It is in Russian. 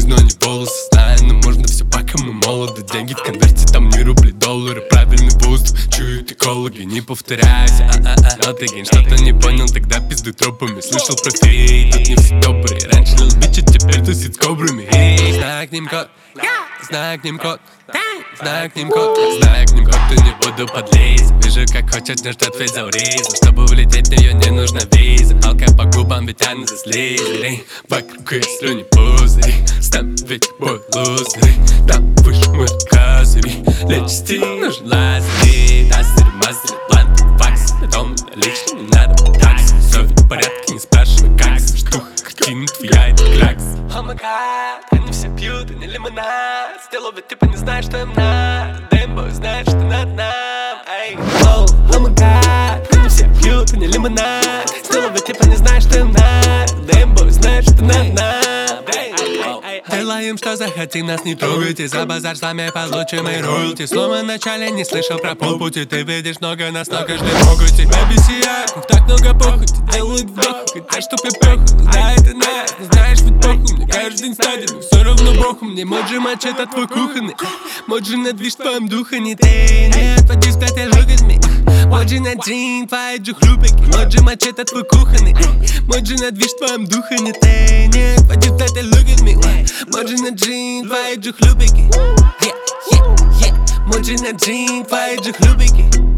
жизнь, но не волосы. Знаю, но можно все, пока мы молоды. Деньги в конверте, там не рубли, доллары. Правильный воздух, чуют экологи. Не повторяйся, но ты ген, что-то не понял, тогда пизды тропами. Слышал про фей, тут не все добрые. Раньше лил бичи, теперь тусит с кобрами. Знаю к ним код, знаю к ним код, знаю к ним код, знаю к ним код, и не буду подлезть. Вижу, как хочет, но ждет фейс за урезу. Чтобы влететь, в нее не нужна виза. Алка по губам, ведь она заслизерей. Вокруг есть слюни пузыри. Ставить бой лузеры. Там выше мой козыри. Для частей нужен лазер. Тазер, мазер, план, факс. Дом лично не надо такси. Все в порядке, не спрашивай как. Штука, картина твоя, это клякс. О май гад, они все пьют, и не лимонад. Сделал ведь типа не знаешь, что им надо. Дэмбо знает, что надо нам. О май гад, они все пьют, и не лимонад. Сделал ведь типа не знаешь, что им надо. Дэмбо знает, что надо нам. Делаем, что захотим, нас не трогайте. За базар сами получим и роялти. Слово в начале не слышал про полпути. Ты видишь много нас, но каждый могут тебя бесить. Так много похути, делают вдох. Хотя чтоб я пёху, знает и нас. Не знаешь, ведь похуй, мне каждый день стадин. Все равно боху, мне моджи мачете твой кухонный. Моджи на движ твоем духане. Ты не отводи взгляд, я жугами. Моджи на джин, твои джухлюбики. Моджи мачете твой кухонный. Моджи на движ твоем духане. Ты не отводи взгляд, я жугами. Моджи на джин, твои джухлюбики. Моджи на джин, твои джухлюбики.